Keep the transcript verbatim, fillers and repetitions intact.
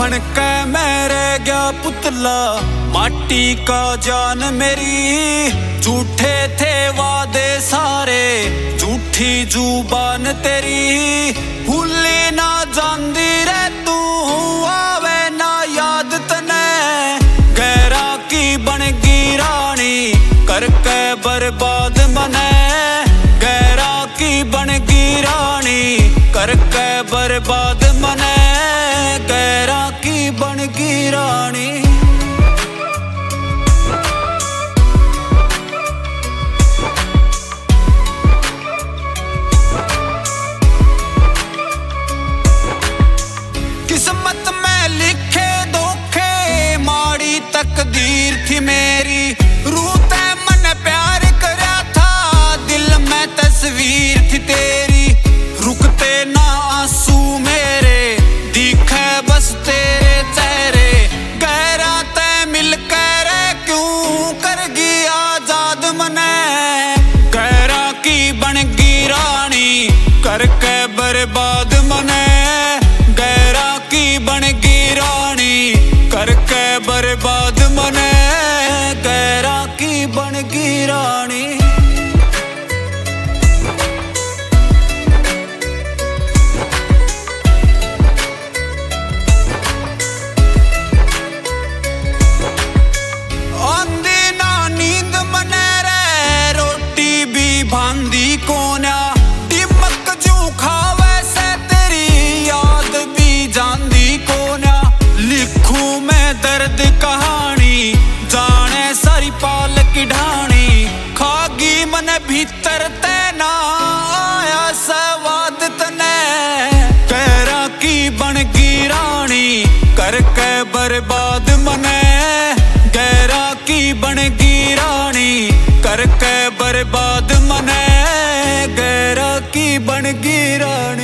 बनके मैं रह गया पुतला, माटी का जान मेरी। झूठे थे वादे सारे, झूठी जुबान तेरी। भूली ना जांदी रे तू, आवे ना याद तने। गैरा की बनगी रानी, करके बर्बाद मने। गैरा की बनगी रानी, करके बर्बाद मने। गैरा की बनगी रानी। किस्मत में लिखे धोखे, माड़ी तकदीर थी मेरी। रूते मन प्यार करया था, दिल में तस्वीर थी तेरी। रुकते ना आंसू मेरे, दिखे बस तेरे चेहरे। गहरा ते मिलकर क्यों करगी आजाद मने। गहरा की बनगी रानी, करके बर्बाद मने। गहरा की बनगी रानी, करके बर्बाद मने। गहरा की बनगी रानी। आंदी ना नींद मने रे, रोटी भी भांदी कोन्या। दिमक जू खावे से तेरी, याद भी जांदी कोन्या। लिखूं मैं दर्द कहानी, जाने सारी पाल की ढाणी। खागी मन भीतर तैना, आया सवाद तने। गहरा की बनगी रानी, करके बर्बाद मने। गहरा की बनगी रानी, करके बर्बाद मने। गहरा की बनगी रानी।